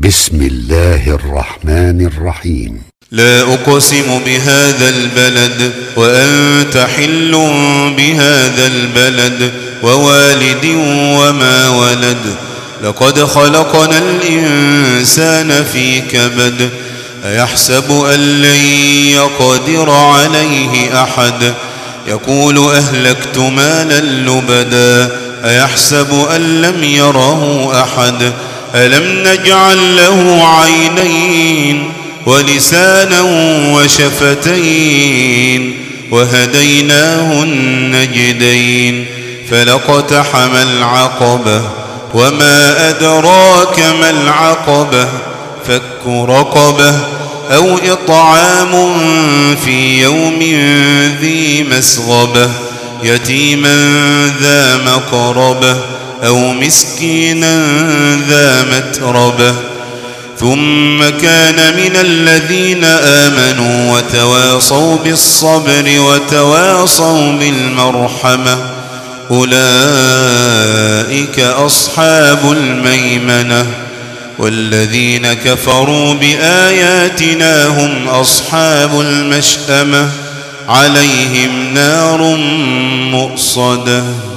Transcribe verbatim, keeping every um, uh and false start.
بسم الله الرحمن الرحيم. لا أقسم بهذا البلد وأنت حل بهذا البلد ووالد وما ولد. لقد خلقنا الإنسان في كبد. أيحسب أن لن يقدر عليه أحد. يقول أهلكت مالا لبدا. أيحسب أن لم يره أحد. ألم نجعل له عينين ولسانا وشفتين وهديناه النجدين فلاقتحم العقبة وما أدراك ما العقبة فك رقبة أو إطعام في يوم ذي مسغبة يتيما ذا مقربة أو مسكينا ذا متربة ثم كان من الذين آمنوا وتواصوا بالصبر وتواصوا بالمرحمة أولئك أصحاب الميمنة والذين كفروا بآياتنا هم أصحاب المشأمة عليهم نار مؤصدة.